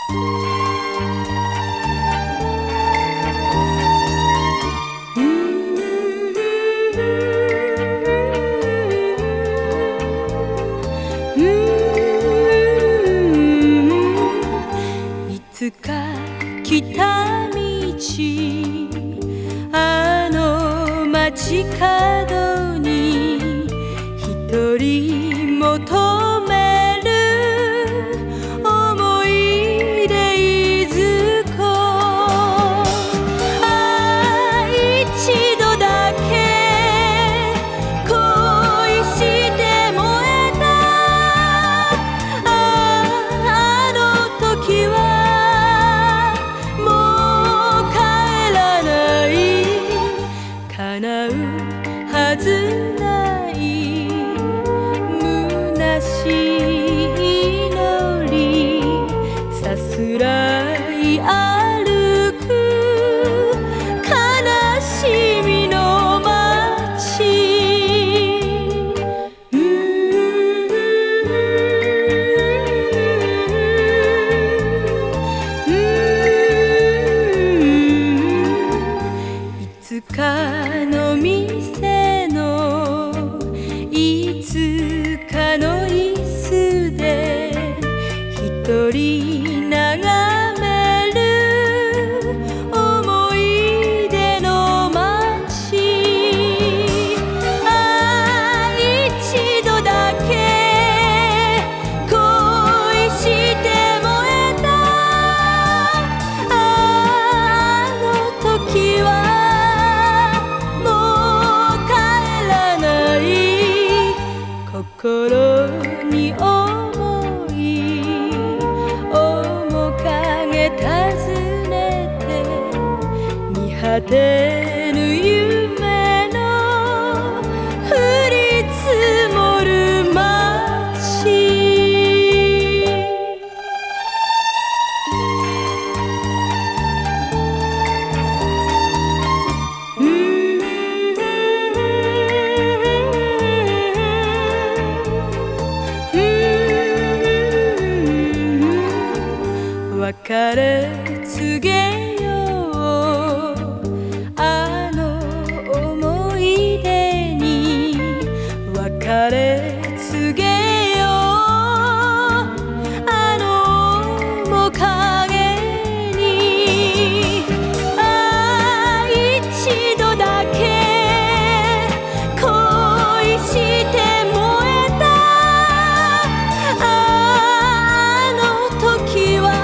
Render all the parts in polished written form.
いつか来た道、あの街角に一人求める思い出いずこ。一度だけ恋して燃えたあの時は叶うはずない虚しい祈りさすらい歩く悲しみの街。いつかの店のいつかの椅子で一人眺める思い出の街。一度だけ恋して燃えたあの時は心に思い面影訪ねて見果てぬ夢の降り積もる街。別れ告げようあの思い出に。別れ告げようあの面影に。一度だけ恋して燃えたあの時は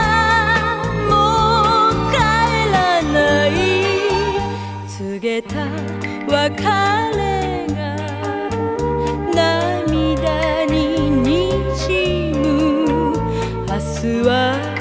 告げた別れが涙ににじむ。明日は